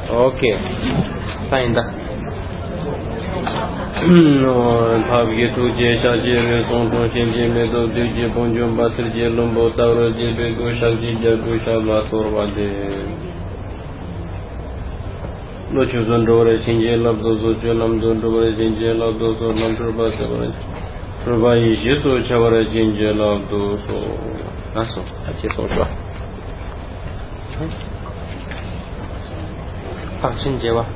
Okay. Fine. Bhavye tuje shaje me tonton shenje me do deje bonjom batrje lombo tawro jebe go shakji jago shabla torwade. No chuzon dore shenje labdo zo jonam don dore shenje labdo zo nam turba dore. Turbai jeto chavara shenje labdo so. Naso, ache so so. Function jewa.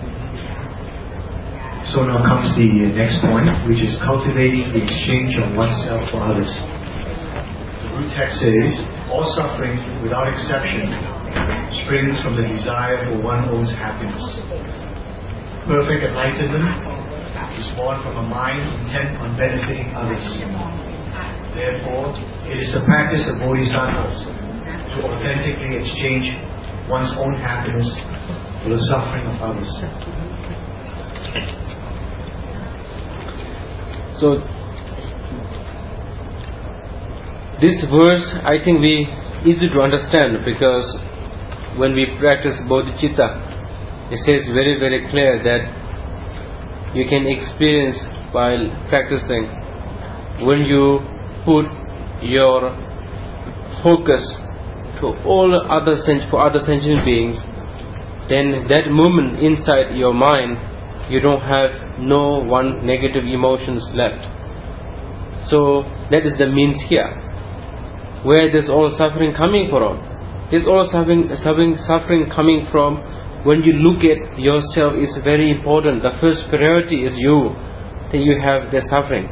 So now comes the next point, which is cultivating the exchange of oneself for others. The root text says, all suffering, without exception, springs from the desire for one's own happiness. Perfect enlightenment is born from a mind intent on benefiting others. Therefore, it is the practice of bodhisattvas to authentically exchange one's own happiness for the suffering of others. So, this verse, I think easy to understand, because when we practice bodhicitta, it says very, very clear that you can experience while practicing, when you put your focus to all other sentient beings, then that moment inside your mind, you don't have no one negative emotions left. So that is the means here. Where there's all suffering coming from? There's all suffering coming from when you look at yourself is very important. The first priority is you. Then you have the suffering.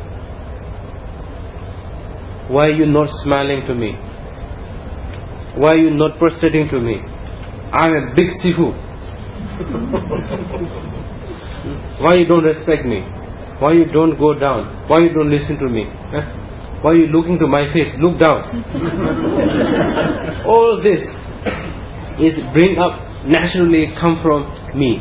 Why are you not smiling to me? Why are you not prostrating to me? I'm a big sifu. Why you don't respect me? Why you don't go down? Why you don't listen to me? Why you looking to my face? Look down. All this is bring up naturally come from me.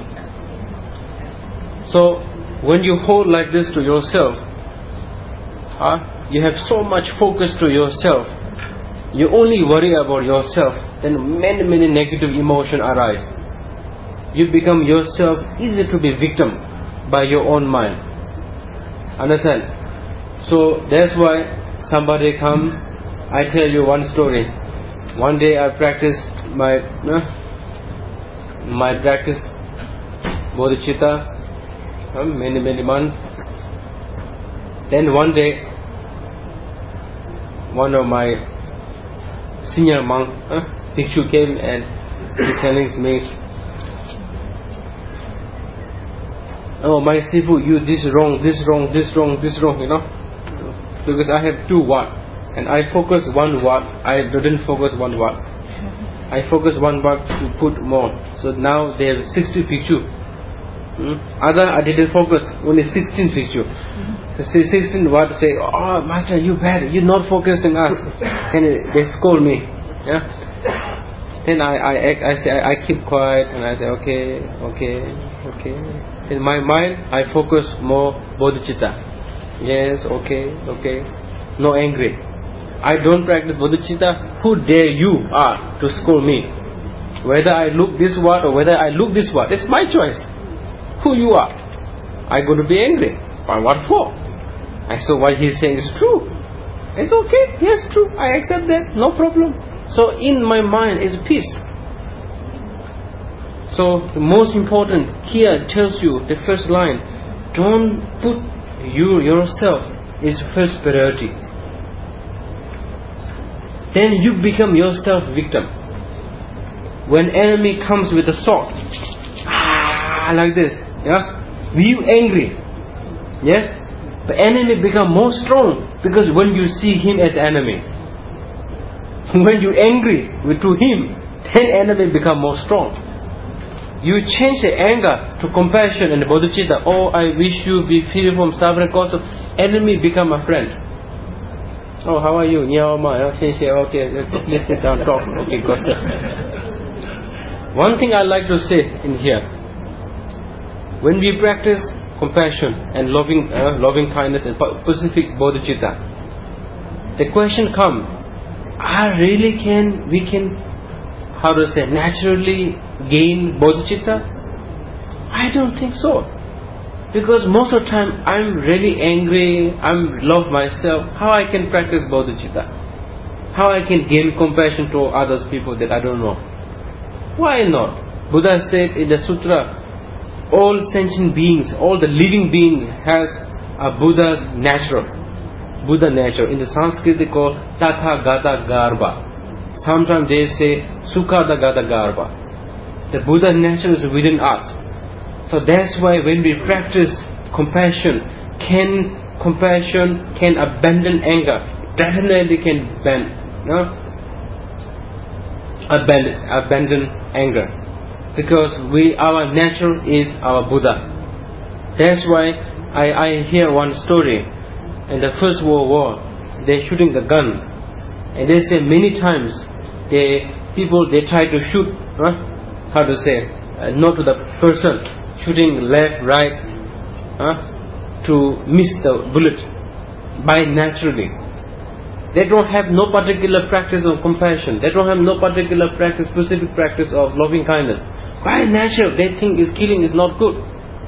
So when you hold like this to yourself, you have so much focus to yourself. You only worry about yourself, then many negative emotions arise. You become yourself easy to be victim by your own mind. Understand? So that's why somebody come, I tell you one story. One day I practiced my practice bodhicitta many months. Then one day one of my senior monk Bhikshu came and he telling me, oh my Sifu, you this wrong, you know, because I have 2 watt and I focus 1 watt, I didn't focus 1 watt. I focus 1 watt to put more. So now they have 60 Bhikshu. Other I didn't focus, only 16 Bhikshu. Say 16 watt say, oh master, you bad, you not focusing us. And they scold me. Yeah. Then I say I keep quiet and I say okay. In my mind I focus more bodhicitta. Yes, okay. No angry. I don't practice bodhicitta. Who dare you are to scold me? Whether I look this watt or whether I look this watt, it's my choice. Who you are? I going to be angry. What for? I saw what he's saying is true. It's okay. Yes, true. I accept that. No problem. So in my mind is peace. So the most important here tells you the first line. Don't put yourself is first priority. Then you become yourself victim. When enemy comes with a sword, like this, yeah, you angry, yes, the enemy become more strong because when you see him as enemy, when you angry to him, then enemy become more strong. You change the anger to compassion and bodhicitta. Oh, I wish you be free from suffering cause of enemy become a friend. Oh, how are you? Okay, let's sit down, talk. Okay, go sit. One thing I like to say in here, when we practice compassion and loving kindness and specific bodhicitta, the question comes: we can naturally gain bodhicitta? I don't think so. Because most of the time I'm really angry, I love myself. How I can practice bodhicitta? How I can gain compassion to others people that I don't know? Why not? Buddha said in the sutra, all sentient beings, all the living beings has a Buddha's nature. Buddha nature. In the Sanskrit they call Tatha Gata Garba. Sometimes they say Sukha Gata Garba. The Buddha nature is within us. So that's why when we practice compassion can abandon anger. Definitely can abandon anger. Because our nature is our Buddha. That's why I hear one story. In the First World War, they're shooting the gun, and they say many times people try to shoot, not to the person, shooting left, right, to miss the bullet by naturally. They don't have no particular practice of compassion. They don't have no particular practice, specific practice of loving kindness. By nature, they think killing is not good.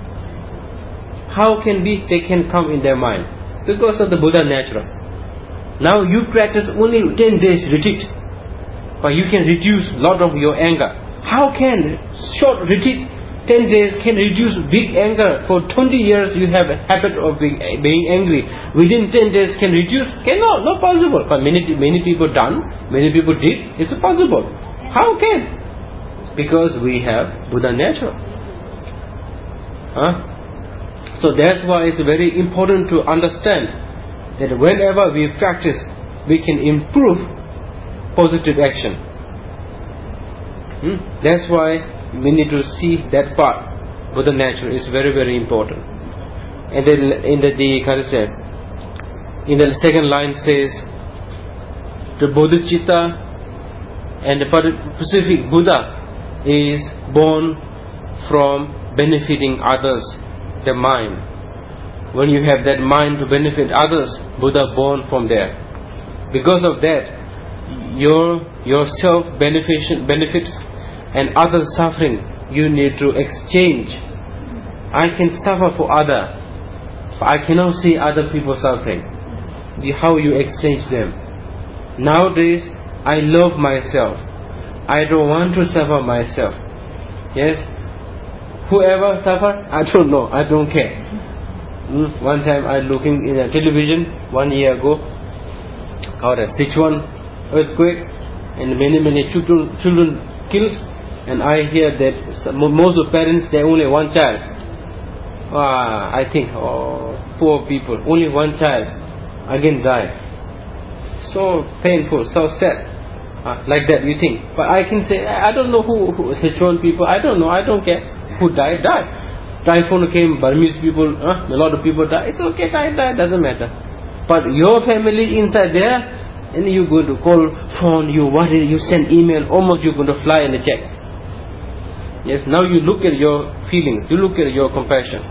How can they can come in their mind? Because of the Buddha nature. Now you practice only 10 days retreat, but you can reduce a lot of your anger. How can short retreat 10 days can reduce big anger? For 20 years you have a habit of being angry. Within 10 days can reduce? Cannot, not possible. But many people done, many people did. It's possible. How can? Because we have Buddha nature. So that's why it's very important to understand that whenever we practice, we can improve positive action. That's why we need to see that part. Buddha nature is very, very important. And then in the second line says, the bodhicitta and the Pacific Buddha is born from benefiting others. The mind. When you have that mind to benefit others, Buddha born from there. Because of that, your self benefits and other suffering you need to exchange. I can suffer for other, but I cannot see other people suffering. How you exchange them? Nowadays, I love myself. I don't want to suffer myself. Yes. Whoever suffer, I don't know, I don't care. One time I looking in a television 1 year ago, a Sichuan earthquake, and many children killed, and I hear that most of the parents, they only one child. I think, poor people, only one child, again died. So painful, so sad. Like that you think. But I can say, I don't know who Sichuan people, I don't know, I don't care. Who died. Typhoon came, Burmese people, a lot of people died. It's okay, died, doesn't matter. But your family inside there, and you go to call, phone, you worry, you send email, almost you're going to fly in the check. Yes, now you look at your feelings, you look at your compassion.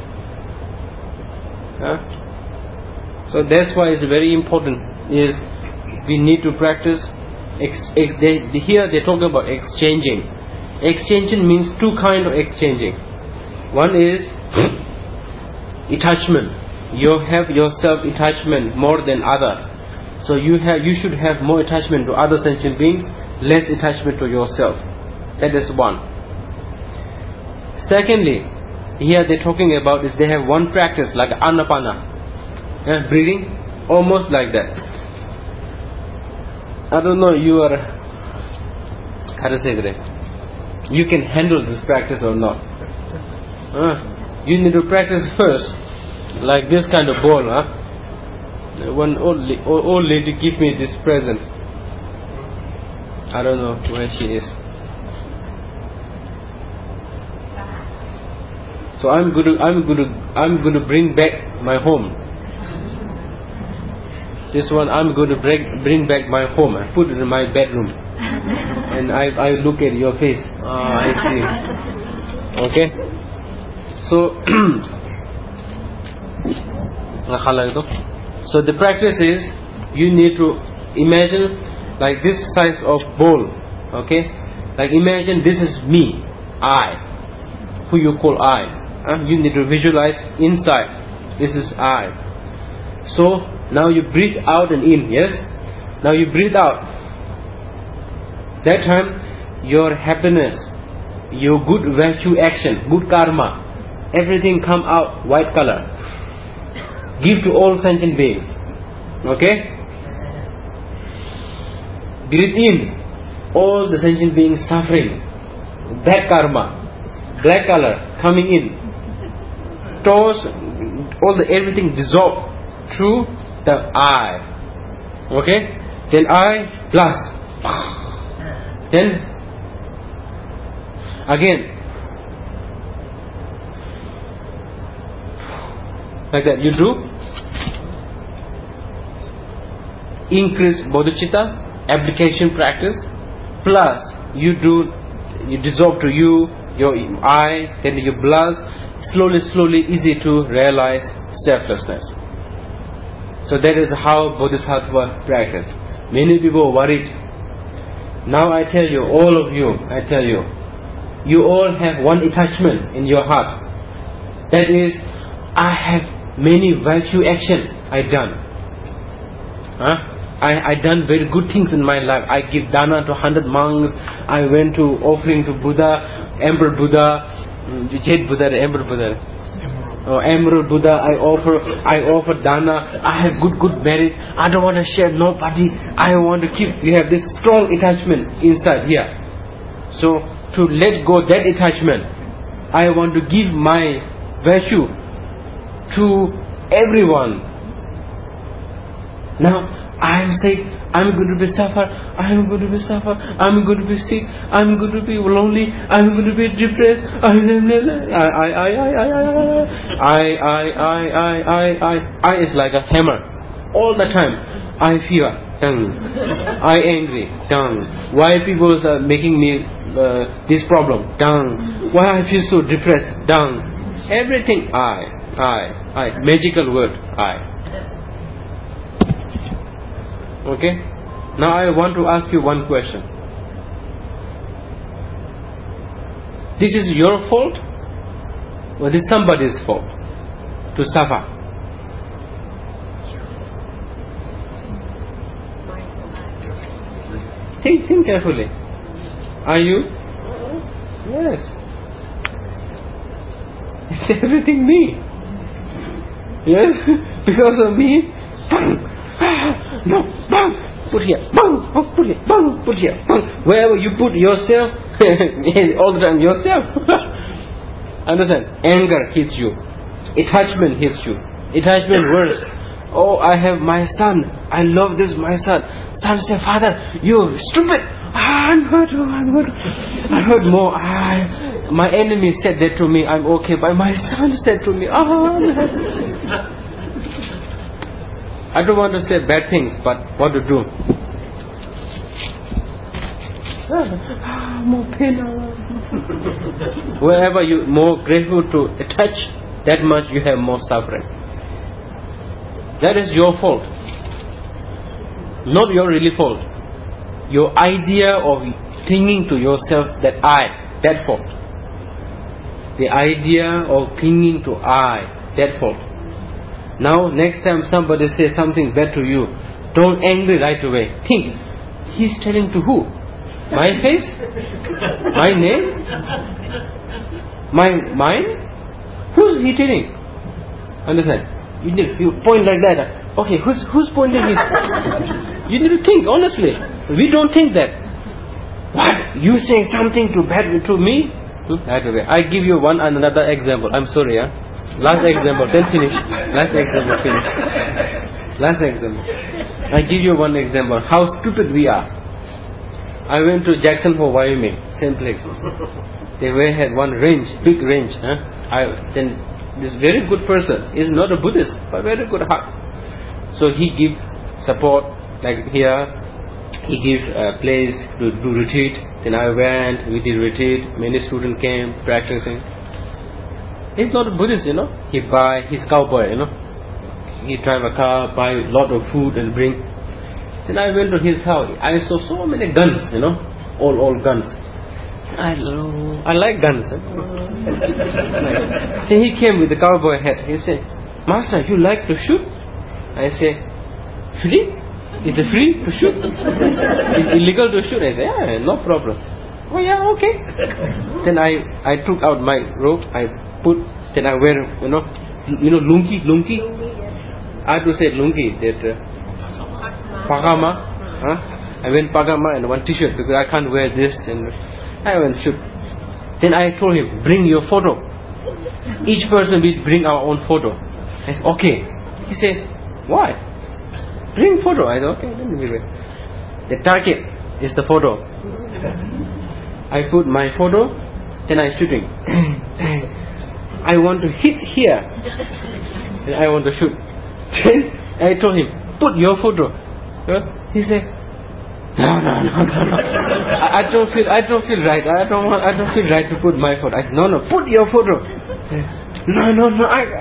So that's why it's very important, is we need to practice. Here they talk about exchanging. Exchanging means two kinds of exchanging. One is attachment. You have your self-attachment more than other. So you should have more attachment to other sentient beings, less attachment to yourself. That is one. Secondly, here they're talking about is they have one practice like anapana, breathing, almost like that. I don't know you can handle this practice or not. You need to practice first, like this kind of ball. One old lady give me this present. I don't know where she is. So I'm going to bring back my home. This one I'm going to bring back my home. I put it in my bedroom, and I look at your face. I see. Okay. So the practice is you need to imagine like this size of bowl. Okay. Like imagine this is me, I, who you call I. You need to visualize inside. This is I. So now you breathe out and in. Yes. Now you breathe out. That time your happiness, your good virtue action, good karma, everything come out white color. Give to all sentient beings. Okay? Breathe in. All the sentient beings suffering. Bad karma. Black color coming in. Toss all the everything dissolve through the I. Okay? Then I plus. Then again. Like that you do. Increase bodhicitta, application practice, plus you dissolve to you, your I, then you bless, slowly easy to realize selflessness. So that is how Bodhisattva practice. Many people are worried. Now I tell you, all of you, you all have one attachment in your heart. That is, I have many virtue action I done. I done very good things in my life. I give dana to 100 monks. I went to offering to Buddha, Emperor Buddha, Emperor Buddha. Emerald Buddha. I offer dana. I have good merit. I don't want to share nobody. I want to keep. You have this strong attachment inside here. So to let go that attachment, I want to give my virtue to everyone. Now I am sick, I'm going to be suffer, I'm going to be sick, I'm going to be lonely, I'm going to be depressed, I is like a hammer. All the time, I fear, I angry, why people are making me this problem, why I feel so depressed, everything I, magical word, I. Okay? Now I want to ask you one question. This is your fault or this is somebody's fault to suffer? Think carefully. Are you? Yes. It's everything me. Yes? Because of me. No, put here, put here, put here. Wherever you put yourself, all the time yourself. Understand? Anger hits you. Attachment hits you. Attachment worse. Oh, I have my son. I love this my son. Son said, Father, you stupid. I'm hurt. I heard more. My enemy said that to me. I'm okay. But my son said to me, I don't want to say bad things, but what to do? More pain. Wherever you more grateful to attach, that much you have more suffering. That is your fault. Not your really fault. Your idea of clinging to yourself, that fault. The idea of clinging to that fault. Now, next time somebody says something bad to you, don't angry right away. Think, he's telling to who? My face? My name? Mine? Who's he telling? Understand? You point like that. Okay, who's pointing it? You need to think, honestly. We don't think that. What? You saying something bad to me? Right away. I give you another example. I'm sorry, Last example, then finish. Last example. I give you one example. How stupid we are. I went to Jackson Hole, Wyoming, same place. They had one big range. Then this very good person is not a Buddhist, but very good heart. So he give support, like here. He give a place to do retreat. Then I went. We did retreat. Many students came practicing. He's not a Buddhist, He buy his cowboy, He drive a car, buy a lot of food and bring. Then I went to his house. I saw so many guns, all guns. I like guns. Then he came with the cowboy hat. He said, Master, you like to shoot? I say, free? Is it free to shoot? Is it illegal to shoot? I say, yeah, no problem. Oh yeah, okay. Then I took out my robe. Then I wear, lungi. I have to say lungi, that pagama. I went pagama and one t-shirt because I can't wear this, and I went shoot. Then I told him, bring your photo. Each person will bring our own photo. I said, okay. He said, why? Bring photo. I said, okay, let me bring. The target is the photo. I put my photo, then I shooting. I want to hit here, and I want to shoot. Then I told him, put your photo. He said, no. I don't feel right. I don't feel right to put my photo. I said, no, put your photo. No.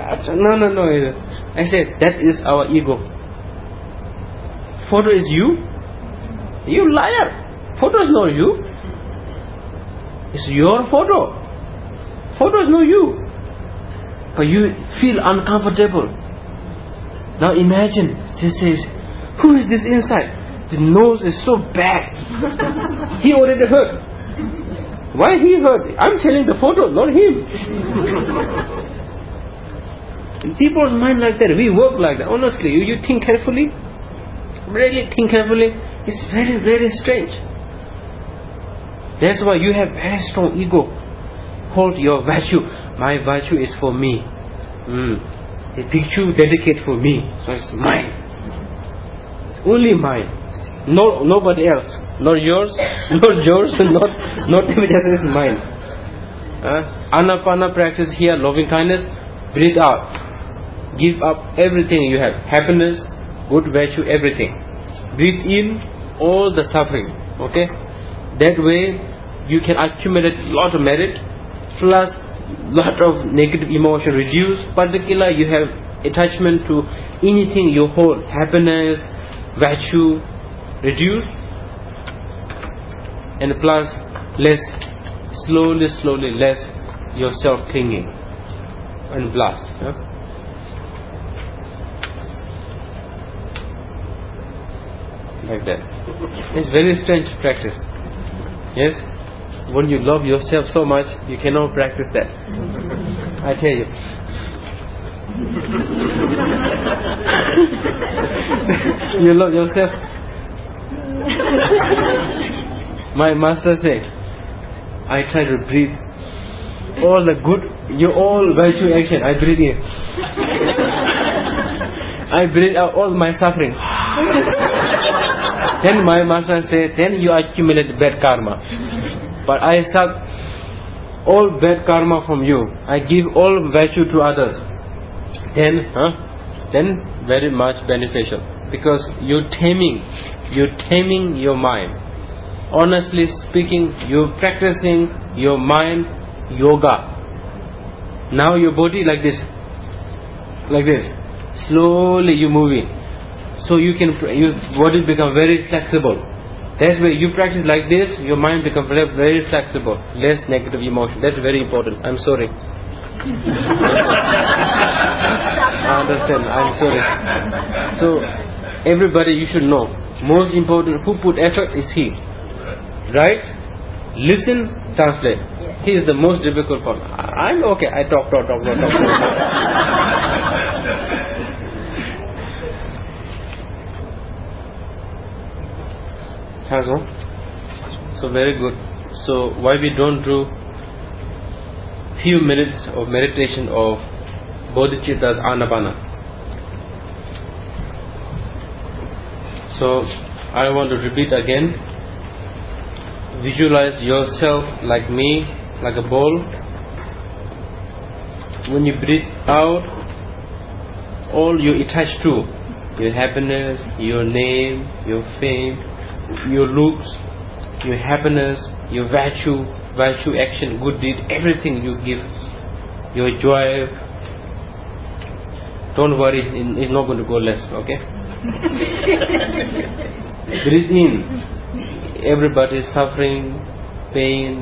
I said, that is our ego. Photo is you? You liar. Photo is not you. It's your photo. Photo is not you. But you feel uncomfortable. Now imagine, he says, who is this inside? The nose is so bad. He already hurt. Why he hurt? I'm telling the photo, not him. People's mind like that. We work like that. Honestly, you think carefully. Really think carefully. It's very, very strange. That's why you have very strong ego. Hold your virtue. My virtue is for me. The picture dedicated for me. So it's mine. Only mine. No, nobody else. Not yours. Not yours. Not anybody else. Is mine. Anapana practice here. Loving kindness. Breathe out. Give up everything you have. Happiness, good virtue, everything. Breathe in all the suffering. Okay. That way you can accumulate lot of merit plus lot of negative emotion reduce. Particularly you have attachment to anything you hold. Happiness, virtue reduce, and plus less, slowly less yourself clinging and blast. Like that. It's very strange practice. Yes? When you love yourself so much, you cannot practice that. I tell you. You love yourself. My master said, I try to breathe all the good, all virtue action, I breathe in. I breathe out all my suffering. Then my master said, then you accumulate bad karma. But I suck all bad karma from you. I give all virtue to others. Then very much beneficial. Because you're taming your mind. Honestly speaking, you're practicing your mind yoga. Now your body like this. Slowly you moving. So your body become very flexible. That's why you practice like this, your mind becomes very, very flexible. Less negative emotion. That's very important. I'm sorry. I understand. I'm sorry. So everybody you should know. Most important, who put effort is he. Right? Listen, translate. He is the most difficult part. I'm okay. I talk. So very good. So why we don't do few minutes of meditation of Bodhicitta's Anapana? So I want to repeat again. Visualize yourself like me, like a ball. When you breathe out, all you attach to, your happiness, your name, your fame, your looks, your happiness, your virtue action, good deed, everything you give, your joy. Don't worry, it's not going to go less, okay? Breathe in. Everybody is suffering, pain,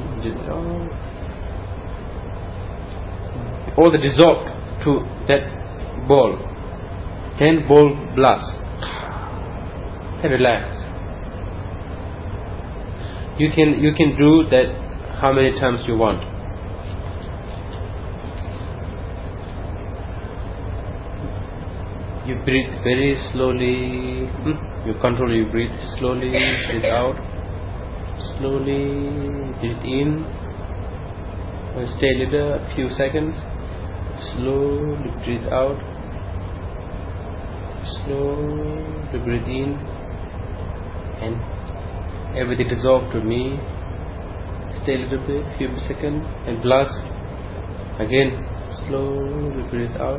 all the dissolved to that ball. Then ball blast. And relax. You can do that how many times you want. You breathe very slowly. You control your breathe slowly. Breathe out. Slowly breathe in. Stay a little, a few seconds. Slowly breathe out. Slowly breathe in. And everything dissolve to me. Stay a little bit, few seconds, and blast. Again, slowly breathe out.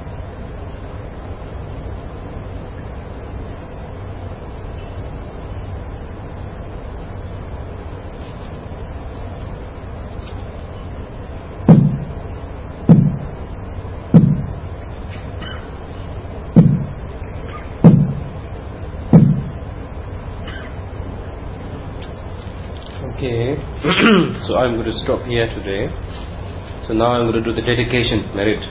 Okay, so I'm going to stop here today. So now I'm going to do the dedication merit.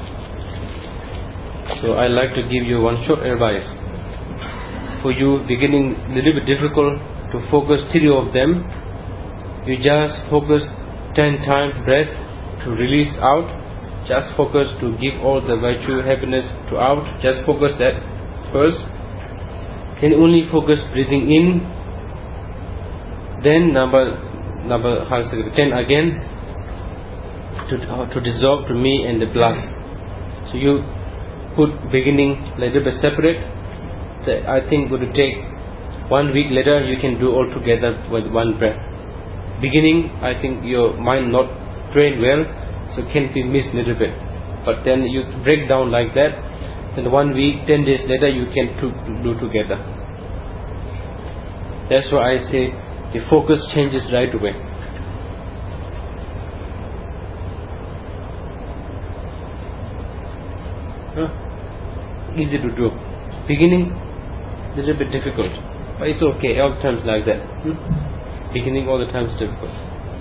So I like to give you one short advice. For you beginning a little bit difficult to focus 3 of them, you just focus 10 times breath to release out. Just focus to give all the virtue, happiness to out. Just focus that first. Then only focus breathing in. Then number 10 again to dissolve to me and the blast. So you put beginning a little bit separate. I think would take 1 week later you can do all together with one breath. Beginning I think your mind not trained well, so can be missed a little bit. But then you break down like that. Then 1 week, 10 days later you can do together. That's why I say the focus changes right away. Easy to do. Beginning, little bit difficult, but it's okay. All the times like that. Beginning all the times difficult.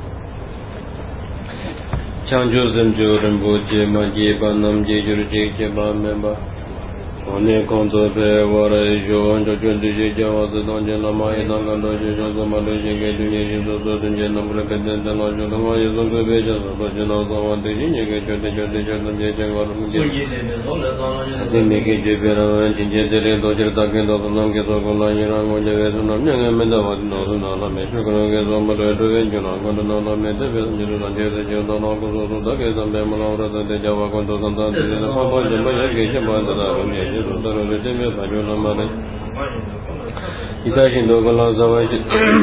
Chanjo zemjo rembo je ma je ba nam je jur je ba memba. One konzo pe wara jo anjo chun de je wa de don je na ma ye na ga do je zo ma do je ge de je zo zo de je na mu le pe de na jo na ma ye zo ge be je zo do je na zo wa de je ge de je de je wa mu je de me ge je be ra jin je de le do je da ge do na ge zo ko la ye ra ngo je be zo na nya ge me da wa no zo na la me shu ko ge zo ma do ge jo na ko na na me de be je na je de je do na ko zo da ge zo be ma la ra de je wa ko do da de na ko ba je ma ge je ma da da ge Ita shin do la zawa ji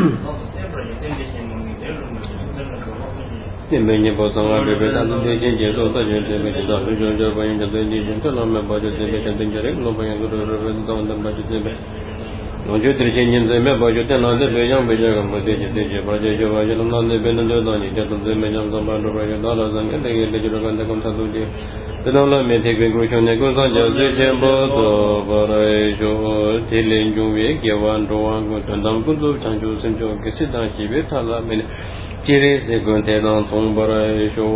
ne me ne bo sang a be be da de je je so ta je de be da ju ju ba yin de de je ta la me ba de de be de je re lo ba yin do ro ro da da ba de be no ju de je yin de me ba ju de na de be yang be je ga mo de je ba je je ba je na de be na de da ni de de me yang sa ba do ba je da la sang de de je ro ga de kam sa du je Tenola me take a good on the Gosa Jembo, Barajo, Tilling Juvi, Givan, Doan, Gundam Gundu, Tanju, Sanjo, Kisita, Kibitala, Chiri, Seguntedan, Tombarajo,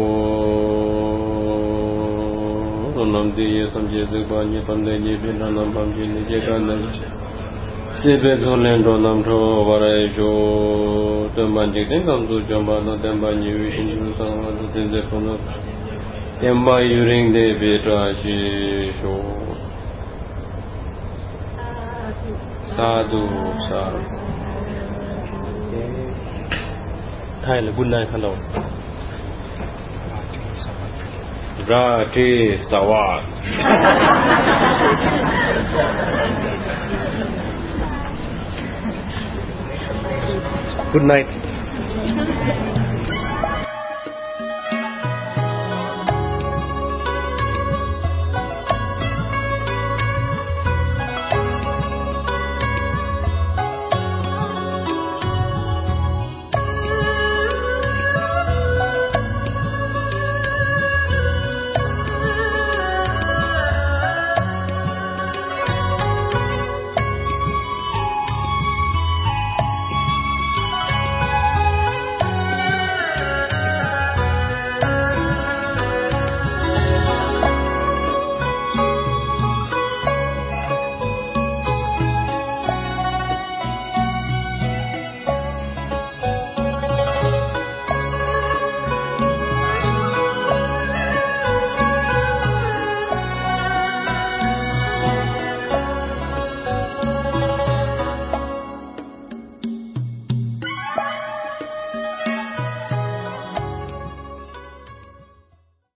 Ronamdi, some Jezebani, Pandani, Binanam, Pamjin, Jekan, Sibet, Honam, Barajo, the Manjik, and come to Jambana, Dembani, into some other things that from the Yamba using the beta show Sadhu Sadhu. Thailand, good night, hello. Rati Sawat. Good night.